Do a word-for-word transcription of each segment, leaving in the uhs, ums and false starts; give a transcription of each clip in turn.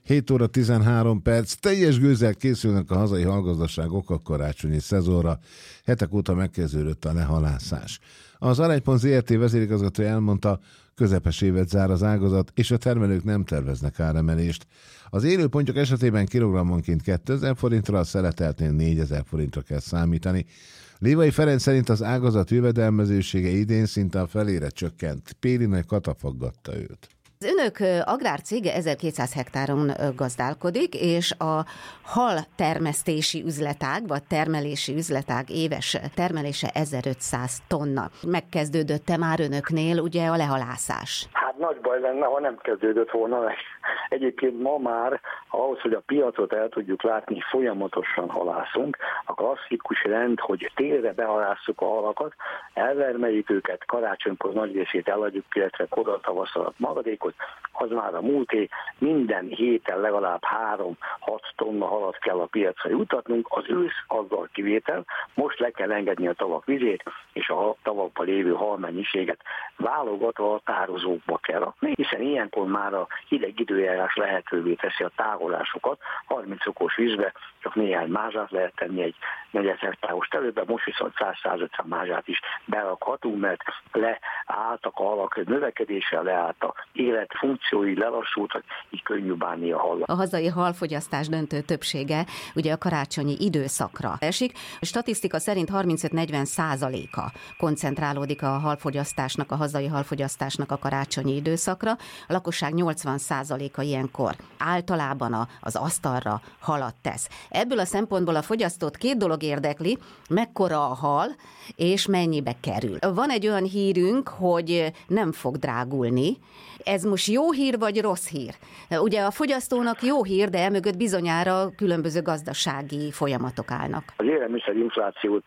hét óra tizenhárom perc, teljes gőzzel készülnek a hazai hallgazdaságok a karácsonyi szezonra. Hetek óta megkezdődött a lehalászás. Az Aranypont zé er té vezérigazgatója elmondta, közepes évet zár az ágazat, és a termelők nem terveznek áremelést. Az élőpontyok esetében kilogrammonként kétezer forintra, a szeleteltnél négyezer forintra kell számítani. Lévai Ferenc szerint az ágazat jövedelmezősége idén szinte a felére csökkent. Périnai Kata faggatta őt. Az önök agrárcége ezerkétszáz hektáron gazdálkodik, és a hal termesztési üzletág, vagy termelési üzletág éves termelése ezerötszáz tonna. Megkezdődött-e már önöknél ugye a lehalászás? Hát nagy baj lenne, ha nem kezdődött volna meg. Egyébként ma már ahhoz, hogy a piacot el tudjuk látni, folyamatosan halászunk. A klasszikus rend, hogy télre behalásszuk a halakat, elvermeljük őket, karácsonykor nagy részét eladjuk, illetve koda tavasz alatt maradékot, az már a múlté. Minden héten legalább három-hat tonna halat kell a piacra jutatnunk, az ősz azzal kivétel, most le kell engedni a tavak vizét, és a tavakban lévő halmennyiséget válogatva a tározókba kell rakni, hiszen ilyenkor már a hideg időjárás lehetővé teszi a tárolásokat, harminc fokos vízbe csak néhány mázsát lehet tenni egy negyven hektáros területbe, most viszont száz-százötven mázsát is berakhatunk, mert leálltak a halak növekedése, leállt a élet funkciói, lelassultak, így könnyű bánni a hallal. A hazai halfogyasztás döntő többsége ugye a karácsonyi időszakra esik. A statisztika szerint harmincöt-negyven százaléka koncentrálódik a halfogyasztásnak, a hazai halfogyasztásnak a karácsonyi időszakra. A lakosság nyolcvan százaléka ilyenkor általában a, az asztalra halat tesz. Ebből a szempontból a fogyasztót két dolog érdekli, mekkora a hal, és mennyibe kerül. Van egy olyan hírünk, hogy nem fog drágulni. Ez most jó hír, vagy rossz hír? Ugye a fogyasztónak jó hír, de emögött bizonyára különböző gazdasági folyamatok állnak. Az élelmiszerinflációt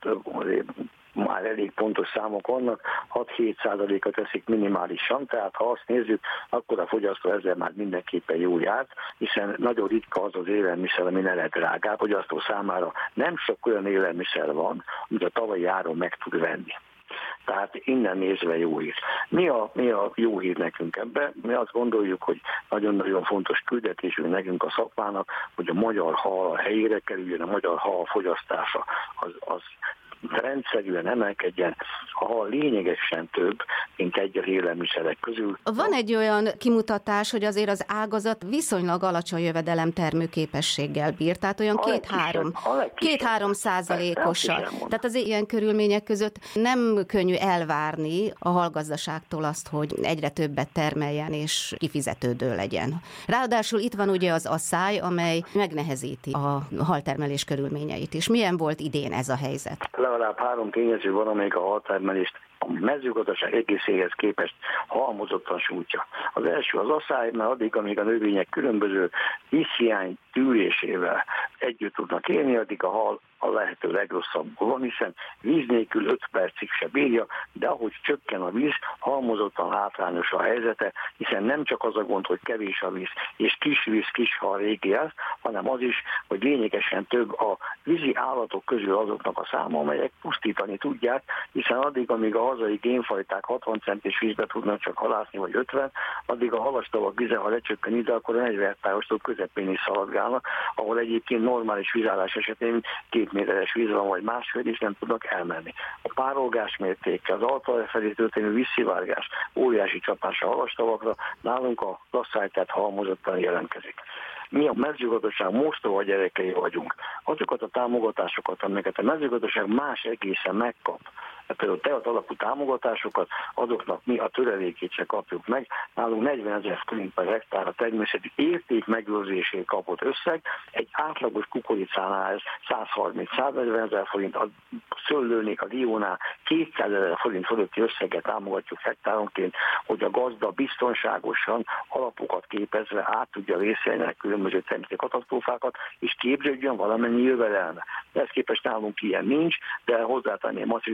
már elég pontos számok vannak, hat-hét százaléka teszik minimálisan, tehát ha azt nézzük, akkor a fogyasztó ezzel már mindenképpen jól járt, hiszen nagyon ritka az az élelmiszer, ami ne lehet drágább. A fogyasztó számára nem sok olyan élelmiszer van, amit a tavalyi áron meg tud venni. Tehát innen nézve jó hír. Mi a, mi a jó hír nekünk ebben? Mi azt gondoljuk, hogy nagyon-nagyon fontos küldetésünk nekünk a szakmának, hogy a magyar hal a helyére kerüljön, a magyar hal fogyasztása az, az rendszerűen emelkedjen, a hal lényegesen több, mint egyes élelmiszerek közül. Van egy olyan kimutatás, hogy azért az ágazat viszonylag alacsony jövedelem termőképességgel bír, tehát olyan két-három két-három százalékossal. Tehát az ilyen körülmények között nem könnyű elvárni a halgazdaságtól azt, hogy egyre többet termeljen és kifizetődő legyen. Ráadásul itt van ugye az asszály, amely megnehezíti a haltermelés körülményeit is. Milyen volt idén ez a helyzet? Legalább három tényező van, amelyik a haltermelést a mezőgazdaság egészéhez képest halmozottan sújtja. Az első az asszály, mert addig, amíg a növények különböző vízhiány tűrésével együtt tudnak élni, addig a hal a lehető legrosszabbul van, hiszen víz nélkül öt percig se bírja, de ahogy csökken a víz, halmozottan hátrányos a helyzete, hiszen nem csak az a gond, hogy kevés a víz, és kis víz, kis hal régi ez, hanem az is, hogy lényegesen több a vízi állatok közül azoknak a száma, amelyek pusztítani tudják, hiszen addig, amíg a hazai génfajták hatvan centis vízbe tudnak csak halászni, vagy ötven, addig a halastavak vize, ha lecsökken ide, akkor a negyven hektáros tó közepén is szaladgálnak, ahol egyébként normális vízállás esetén két méteres víz van, vagy másfél is nem tudnak elmenni. A párolgás mértéke, az altalaj felé történő vízszivárgás, óriási csapása a halastavakra, nálunk a asszály, tehát halmozottan jelentkezik. Mi a mezőgazdaság mostoha gyerekei vagyunk. Azokat a támogatásokat, amiket a mezőgazdaság más egészen megkap, például teat alapú támogatásokat, azoknak mi a törelékét se kapjuk meg. Nálunk negyvenezer forint per hektár a természeti érték megőrzését kapott összeg, egy átlagos kukoricánál ez százharminc-száznegyvenezer forint, a szőlőnék, a diónál kétszázezer forint fölötti összeget támogatjuk hektáronként, hogy a gazda biztonságosan alapokat képezve át tudja vészelni a különböző természeti katasztrófákat, és képződjön valamennyi jövedelme. De ezt képest nálunk ilyen nincs, de hozzátenném azt, hogy asszály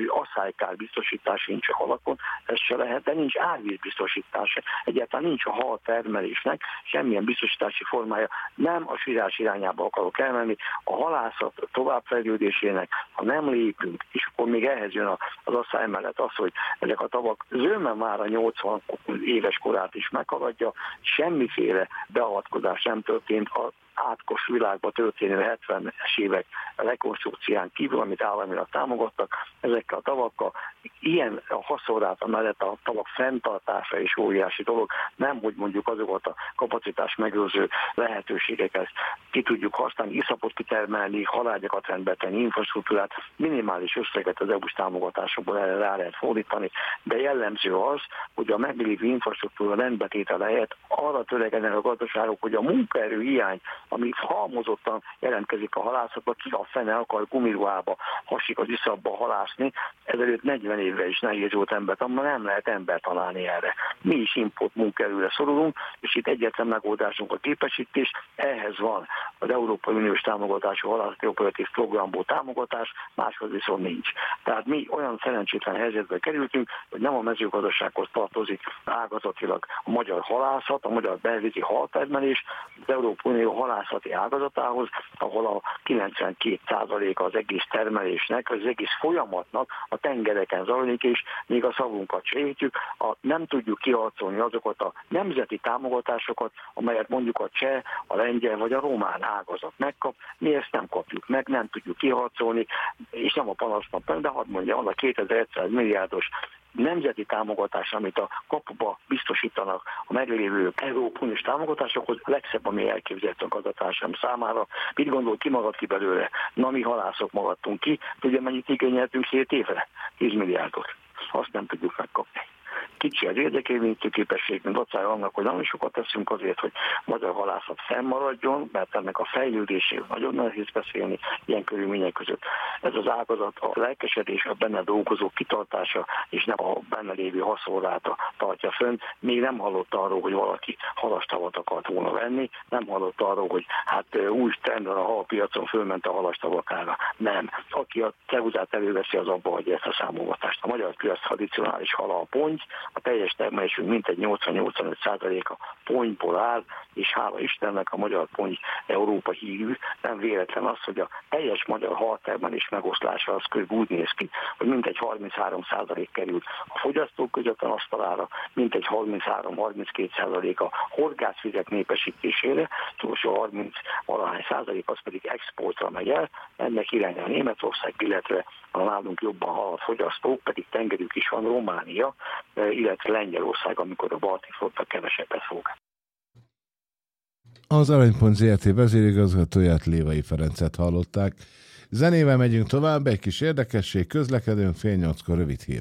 talajkár biztosítás nincs a halakon, ez se lehet, de nincs árvízbiztosítás. Egyáltalán nincs a hal termelésnek semmilyen biztosítási formája. Nem a sírás irányába akarok elmenni, a halászat továbbfejlődésének, ha nem lépünk, és akkor még ehhez jön az asszály mellett az, hogy ezek a tavak zöme már a nyolcvan éves korát is meghaladja, semmiféle beavatkozás nem történt a átkos világban történő hetvenes évek rekonstrukcián kívül, amit államilag támogattak, ezekkel a tavakkal. Ilyen a haszonráta mellett a tavak fenntartása is óriási dolog, nem, hogy mondjuk azokat a kapacitás megőrző lehetőségeket ki tudjuk használni, iszapot kitermelni, halágyakat rendbe tenni, infrastruktúrát, minimális összeget az é u-s támogatásokból erre rá lehet fordítani, de jellemző az, hogy a meglévő infrastruktúra rendbetétele helyett arra törekednek a gazdaságok, hogy a munkaerő hiány, ami halmozottan jelentkezik a halászatban, ki a fene akar gumiruhába, hasik az iszapba halászni, ezelőtt negyven évvel is nehéz volt embert, amma nem lehet embert találni erre. Mi is import munkaerőre szorulunk, és itt egyetlen megoldásunk a képesítés, ehhez van az Európai Uniós támogatású halászati operatív programból támogatás, máshoz viszont nincs. Tehát mi olyan szerencsétlen helyzetbe kerültünk, hogy nem a mezőgazdasághoz tartozik ágazatilag a magyar halászat, a magyar belvízi haltermelés, az Európai Unió halászati ágazatához, ahol a kilencvenkét százaléka az egész termelésnek, az egész folyamatnak a tengereken zajlik, és még a szavunkat sejtjük, a, nem tudjuk kiharcolni azokat a nemzeti támogatásokat, amelyet mondjuk a cseh, a lengyel vagy a román ágazat megkap, mi ezt nem kapjuk meg, nem tudjuk kiharcolni, és nem a panasznak, de hadd mondja, az a kétezer-száz milliárdos nemzeti támogatás, amit a kapuba biztosítanak a meglévő Európai Uniós támogatásokhoz, a legszebb, ami elképzelhetünk az a társadalom számára. Mit gondol, ki magad ki belőle? Na, mi halászok magadtunk ki, tudja, mennyit igényeltünk hét évre? tíz milliárdot. Azt nem tudjuk megkapni. Kicsi az érdekérvényítő képesség, mint dacára annak, hogy nagyon sokat teszünk azért, hogy magyar halászat fennmaradjon, mert ennek a fejlődéséről nagyon nehéz beszélni ilyen körülmények között. Ez az ágazat a lelkesedés, a benne dolgozó kitartása, és nem a benne lévő haszonráta tartja fönn. Még nem hallott arról, hogy valaki halastavat akart volna venni, nem hallott arról, hogy hát új trendben a halpiacon fölment a halastavakára. Nem. Aki a ceruzát előveszi, az abba hagyja ezt a számogatást. A magyar piac tradicionális hala a ponty, a teljes termelésünk mintegy nyolcvan-nyolcvanöt százaléka pontyból áll, és hála Istennek a magyar ponty Európa hírű. Nem véletlen az, hogy a teljes magyar haltermelés megoszlása az kb. Úgy néz ki, hogy mintegy harminchárom százalék kerül a fogyasztók között a asztalára, mintegy harminchárom-harminckét százalék a horgászvizek népesítésére, utolsó harminc valahány százalék az pedig exportra megy el, ennek irányán Németország, illetve a nálunk jobban halad fogyasztók, pedig tengerük is van, Románia, illetve Lengyelország, amikor a balti flotta kevesebbet fog. Az Aranypont zé er té vezérigazgatóját, Lévai Ferencet hallották. Zenével megyünk tovább, egy kis érdekesség, közlekedőn fél nyolckor rövid hír.